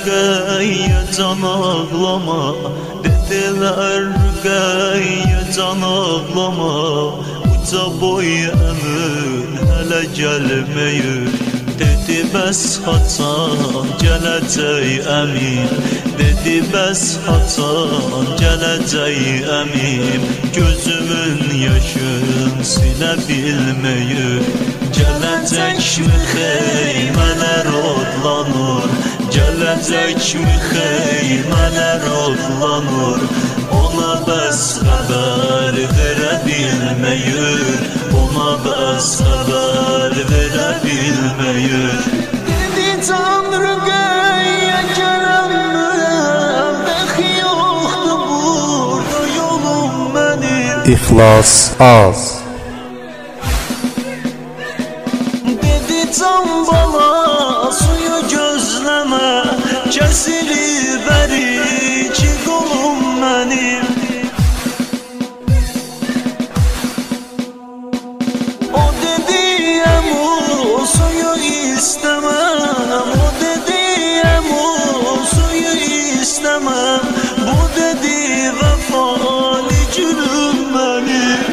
Rüqeyyə can ağlama, dediler Rüqeyyə can ağlama. Uca boy əmün hələ gəlməyir, dedi bəs haçan gələcək əmin. Dedi bəs haçan gələcək əmin. Gözümün yaşın silə bilməyir, gələcəkmi xeymələr odlanır, gələcəkmi xeymələr odlanır. Ona bəs xəbər verə bilməyir, ona bəs xəbər verə bilməyir. Dedi can Rüqeyyə gələnməyəm, dəxi yoxdur burada yolum mənim. İxlas az. Dedi can bala suyu gözləmə, kəsilir bəri ki qolum mənim. O dediyəm o suyu istəməm, o dediyəm o suyu istəməm. Bu dedi vəfalı gülüm mənim.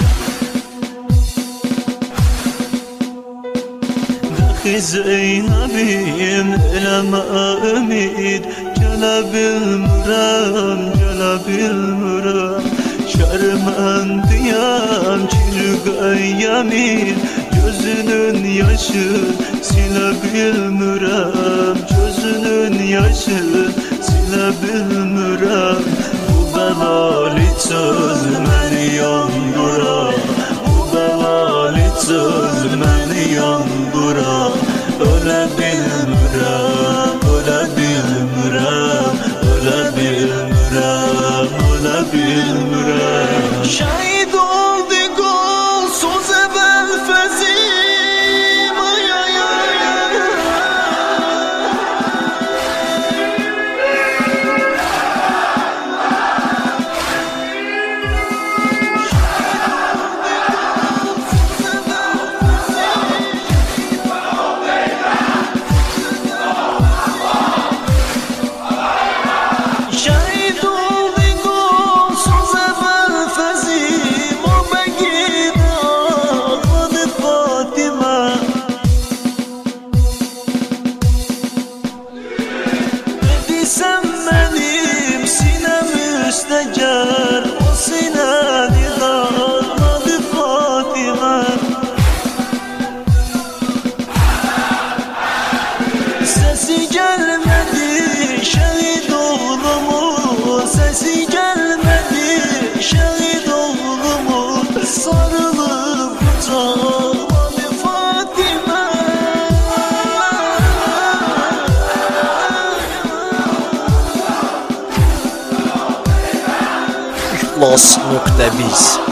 Dəxi Zeynəbim eləmə ümid, gələ bilmirəm, gələ bilmirəm. Şərməndiyəm ki Rüqeyyəmin gözünün yaşı silə bilmirəm, gözünün yaşı silə bilmirəm. Bu bəlalı çöl məni yandırar, bu bəlalı çöl məni yandırar. Ölə bilmirəm, ölə bilmirəm, ölə bilmirəm, ölə bilmirəm. Şəhid oldu qolsuz əvvəl fəzim, ay ay ay. Şəhid oldu qolsuz əvvəl fəzim, o bəqidə ağladı Fatimə. Dedi sən mənim sinəm üstə gəl, o sinəni dağladı Fatimə. Səsi gəlmədi şəhid oğlumun, səsi gəlmədi şəhid oğlumun. Sarılıb qucaqladı Fatimə. İxlas.biz